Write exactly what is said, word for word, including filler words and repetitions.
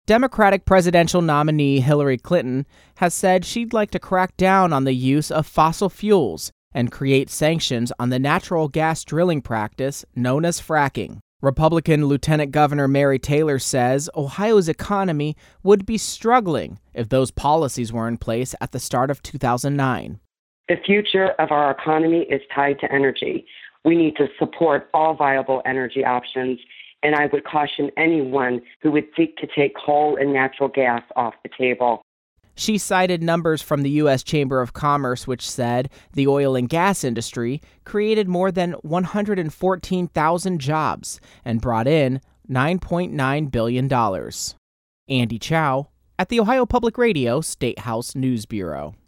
Democratic presidential nominee Hillary Clinton has said she'd like to crack down on the use of fossil fuels and create sanctions on the natural gas drilling practice known as fracking. Republican Lieutenant Governor Mary Taylor says Ohio's economy would be struggling if those policies were in place at the start of two thousand nine. The future of our economy is tied to energy. We need to support all viable energy options, and I would caution anyone who would seek to take coal and natural gas off the table. She cited numbers from the U S Chamber of Commerce, which said the oil and gas industry created more than one hundred fourteen thousand jobs and brought in nine point nine billion dollars. Andy Chow at the Ohio Public Radio State House News Bureau.